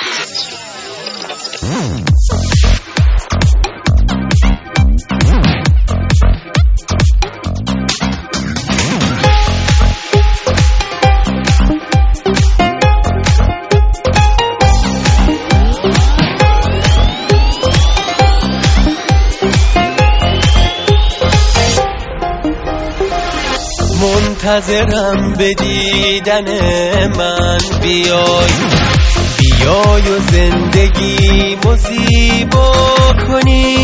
منتظرم به دیدن من بیای و زندگیمو زیبا کنی.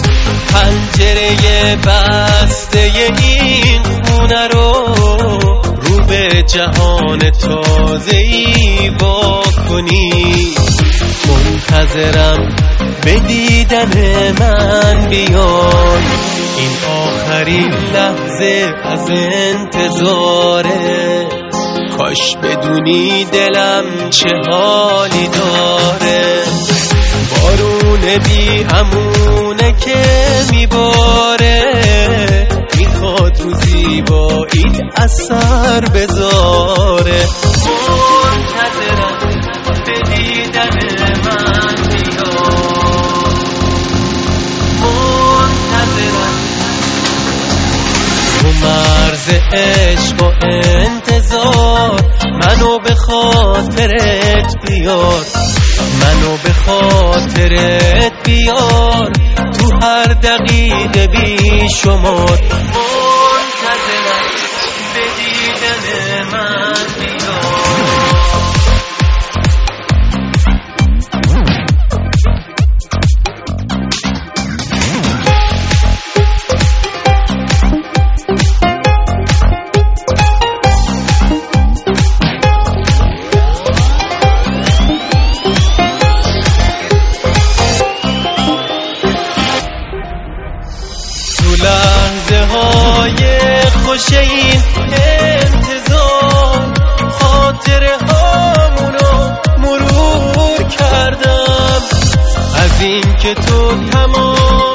پنجره بسته این خونه رو به جهان تازه‌ای وا کنی. منتظرم به دیدن من بیای، این آخرین لحظه از انتظاره. کاش بدونی دلم چه حالی داره. بارون بی امونه که میباره، میخواد رو زیباییت اثر بذاره. منتظرم به دیدن من بیای، منتظرم تو مرز عشق و انتظار. منو به خاطرت بیار، منو به خاطرت بیار، تو هر دقیقه بی شمار. منتظرم به دیدن من بیار. لحظه های خوش این انتظار، خاطره هامونو مرور کردم. از این که تو تمام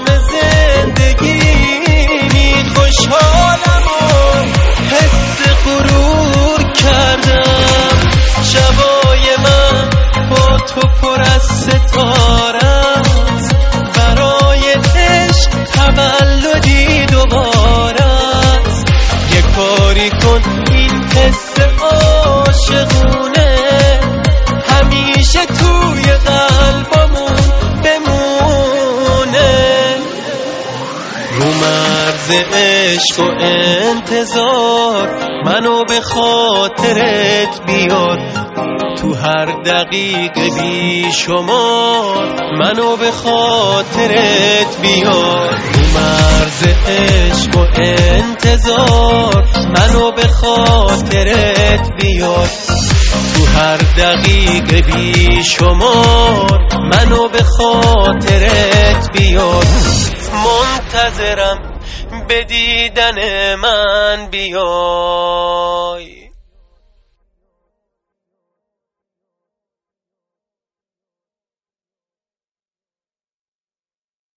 زندگیمی، خوشحالم و حس غرور کردم. شبای من با تو پر از ستاره است، برای عشق تولدی دوباره است. یه کاری کن این حس عاشقونه همیشه توی قلبمون بمونه. رو مرز عشق و انتظار، منو به خاطرت بیار، تو هر دقیقه بی شمار. منو به خاطرت بیار، رو مرز عشق و انتظار. منو به خاطرت بیار، تو هر دقیقه بی شمار. منو به خاطرت بیار. منتظرم به دیدن من بیار.